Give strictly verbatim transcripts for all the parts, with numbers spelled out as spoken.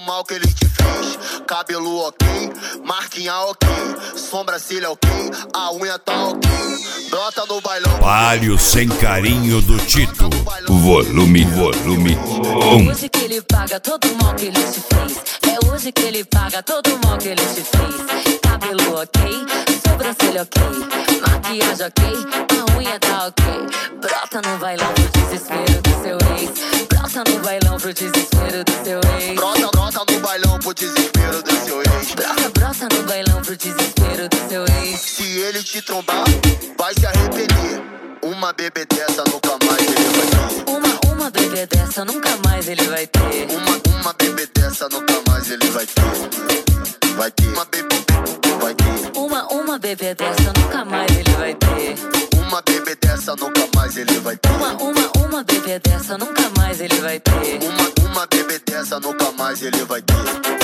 mal que ele te fez. Cabelo ok, marquinha ok, sobrancelha ok, a unha tá ok. Brota no bailão. Palio sem carinho do Tito. Volume, volume um. É hoje que ele paga todo o mal que ele te fez. É hoje que ele paga todo o mal que ele te fez. Cabelo ok, sobrancelha ok, maquiagem ok, a unha tá ok. Brota no bailão pro desespero do seu ex. Brota no bailão pro desespero do seu ex. Brota, brota no bailão pro desespero do seu ex. Brota, brota no bailão pro desespero do seu ex. Se ele te trombar, vai se arrepender. Uma bebê dessa nunca mais ele vai ter. Uma, uma bebê dessa nunca mais ele vai ter. Uma, uma bebê dessa nunca mais ele vai ter. Vai ter. Uma bebê, vai ter. Uma, uma bebê dessa nunca mais ele vai ter. Uma bebê dessa nunca mais ele vai ter. Uma, uma, uma bebê dessa nunca mais ele vai ter. Uma, uma bebê dessa nunca mais ele vai ter.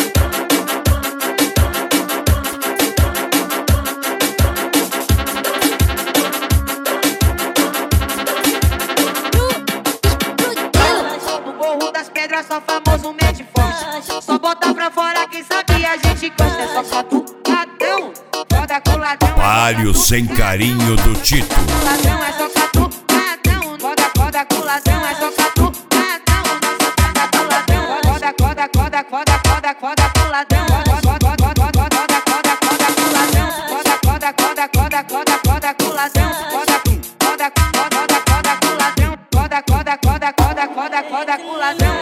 Só famoso mente forte. Só bota pra fora quem sabe a gente gosta. É só catucadão, roda com ladrão. Palio sem carinho do Tito. Ladrão é só catucadão, roda, roda com ladrão. É só catucadão, nossa casa com ladrão. Roda, roda, roda, roda, roda, roda com ladrão. Roda, roda, roda, roda, roda, roda, roda com ladrão. Roda, roda, roda, roda, roda, roda com ladrão. Roda, roda, roda, roda, roda com ladrão. Roda, roda, roda, roda, roda, roda com ladrão.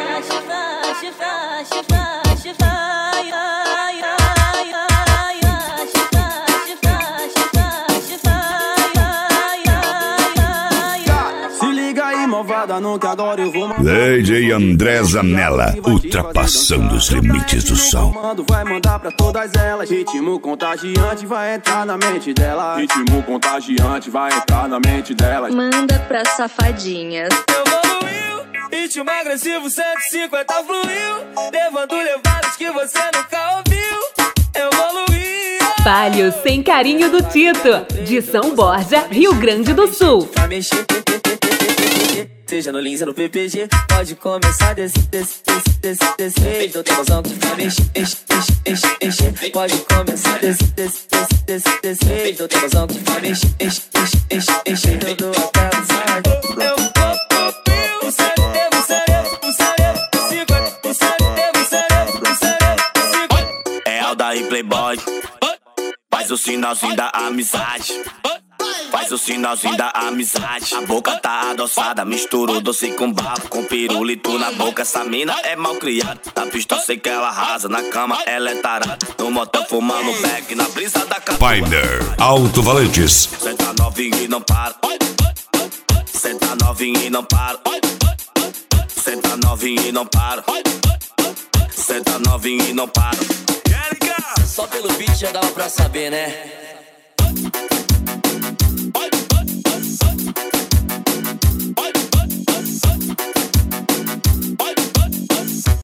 Se liga aí, malvada, não que agora eu vou mandar. D J André Zanella, ultrapassando os limites do som. Vai mandar pra todas elas. Ritmo contagiante vai entrar na mente dela. Ritmo contagiante vai entrar na mente delas. Manda pra safadinhas. Evoluiu, ritmo agressivo cento e cinquenta fluiu, levando levadas que você nunca ouviu. Evoluiu. Palio sem carinho do Tito, de São Borja, Rio Grande do Sul. Pra mexer, seja no Lins ou no P P G, pode começar desse, desse, desse, desse, desse jeito. Não tem noção que vai mexer, enche, enche, enche, enche. Pode começar desse, desse, desse, desse, desse jeito. Não tem noção que vai mexer, enche, enche, enche, enche. Eu dou até o sai. Eu vou, o sério, devo sério, o sério, o cinquenta, o sério, devo sério, o sério, o cinquenta. É Aldair Playboy, faz o sinalzinho da amizade. Faz o sinalzinho da amizade. A boca tá adoçada, misturou doce com bafo, com pirulito na boca. Essa mina é mal criada. Na pista eu sei que ela arrasa, na cama ela é tarada. No motel fumando back, na brisa da casa. Pioneer Alto Valentes. Senta novinho e não para. Senta novinho e não para. Senta novinho e não para. Senta novinho e não para. Só pelo beat já dava pra saber, né?